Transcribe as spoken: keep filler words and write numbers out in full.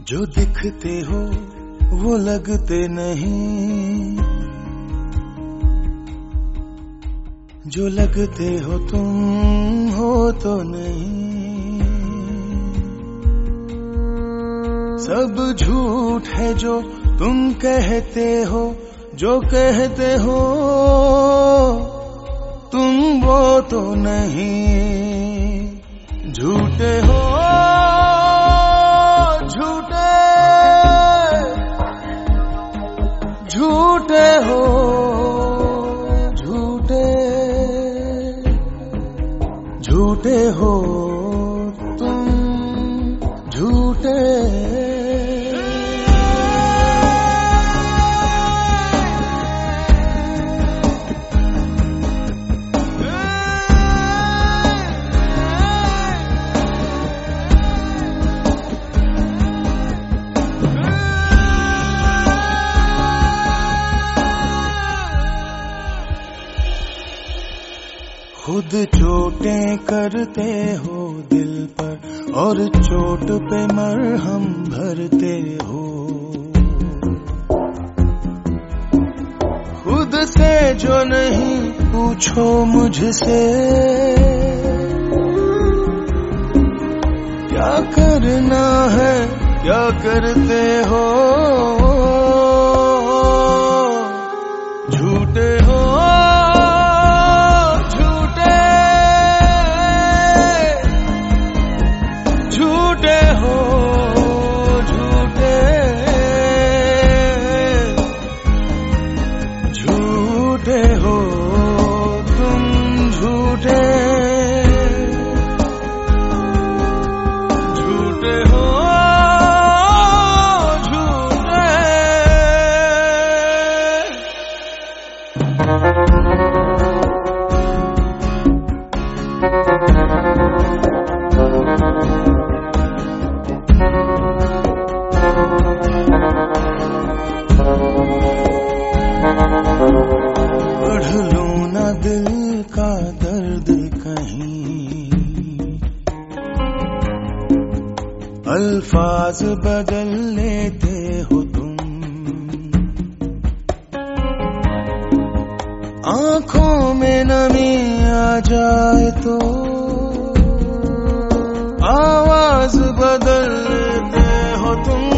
जो दिखते हो वो लगते नहीं, जो लगते हो तुम हो तो नहीं। सब झूठ है जो तुम कहते हो, जो कहते हो तुम वो तो नहीं। झूठे हो झूठे, झूठे हो झूठे, झूठे हो तुम झूठे। खुद चोटें करते हो दिल पर और चोट पे मरहम भरते हो। खुद से जो नहीं पूछो मुझसे, क्या करना है क्या करते हो। झूठे हो झूठे हो झूठे, झूठे हो तुम झूठे। झूठे हो झूठे। पढ़ लो ना दिल का दर्द कहीं, अल्फाज बदल लेते हो तुम। आंखों में नमी आ जाए तो आवाज बदल लेते हो तुम।